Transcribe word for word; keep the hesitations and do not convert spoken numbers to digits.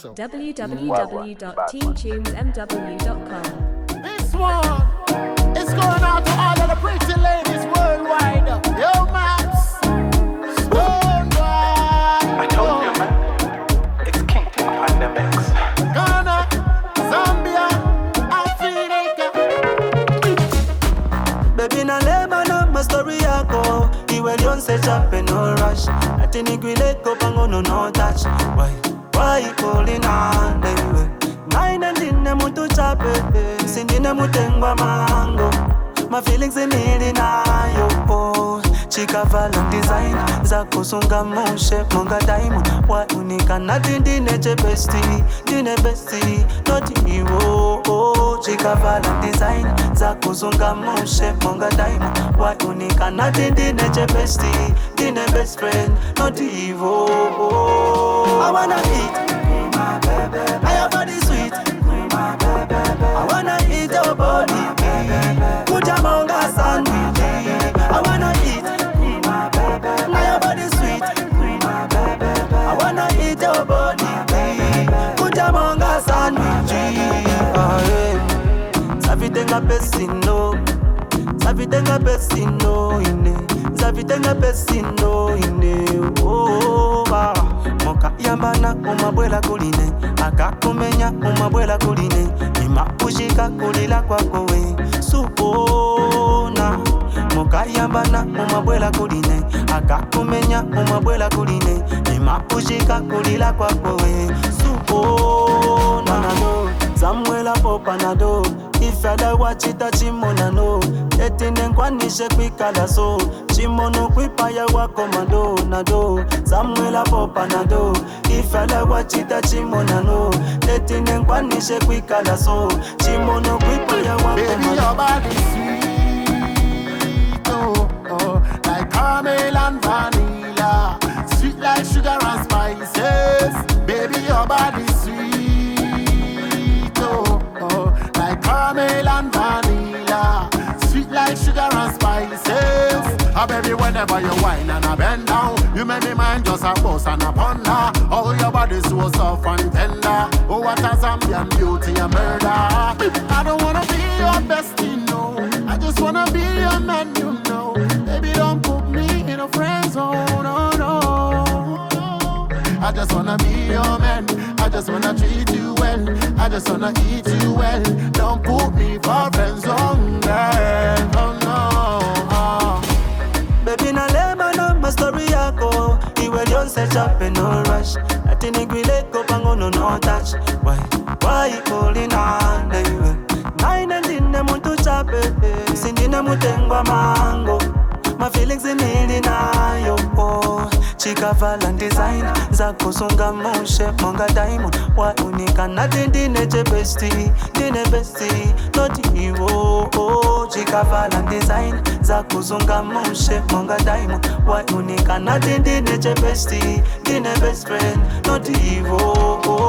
w w w dot teen tunes m w dot com. This one is going out to all of the pretty ladies worldwide. Yo, Max, Stone Boy. I told you, man. It's King on the mix. Ghana, Zambia, Africa. Baby na lema na my story yako. Iwe lionse chape no rush. Ati nigwile kopango no no touch. Why? Why calling on anyway? Nine ndine mutu chape. Sindine mutengwa mango. My feelings in it nayo. Oh, chika vala design. Zako sunga moshe monga diamond. Wa unika na dine che bestie. Dine bestie. Not hero. Oh, chika vala design. Zako sunga moshe monga diamond. Wa unika na dine che bestie. Dine best friend. Not hero. Oh, I wanna eat. My baby. I your body sweet. My baby. I wanna eat your body. Kujamonga sandwich. I wanna eat. My baby. I your body sweet. My baby. I wanna eat your body. Kujamonga sandwich. Ah, yeah. Savitenga pesino. Savitenga pesino ine. Savitenga pesino ine. Oh, ah. Moka yambana umabwela kuline. Akakumenya umabwela kuline. Ima ushika kulila kwako we. Supona. Moka yambana umabwela kuline. Akakumenya umabwela kuline. Ima ushika kulila kwako we. Supona. Nado, Samuela popanado. Ifada wachita chimona no. Etine nkwanishe kwikala so. Chimono kwipaya wako mado nado. Samuela popa nado. Ifala wachita chimona no. Etine nkwanishe kwikala so. Chimono kwipaya wako mado. Baby, your body sweet, oh, oh, like caramel and vanilla, sweet like sugar and spices. Baby, your body sweet, oh, oh, like caramel and vanilla, sweet like sugar and spices. Ah, baby, whenever you whine and I bend down, you make me mind just a bust and a ponder. Oh, your body's so soft and tender. Oh, what a Zambian beauty and murder. I don't wanna be your bestie, no. I just wanna be your man, you know. Baby, don't put me in a friend zone, oh no. I just wanna be your man. I just wanna treat you well. I just wanna eat you well. Don't put me for friend zone, girl. Oh no. Oh. Baby na lema na my story yako. Iwe lionse chape no rush. Ati nigwile kopango no no touch. Why? Why calling on anyway? Nine ndine mutu chape. Sindine mutengwa mango. My feelings in it nayo. Oh, chika vala design. Zako sunga moshe monga diamond. Wa unika na dine che bestie. Dine bestie. Not hero. Oh, chika vala design. Zako sunga moshe monga diamond. Wa unika na dine che bestie. Dine best friend. Not hero.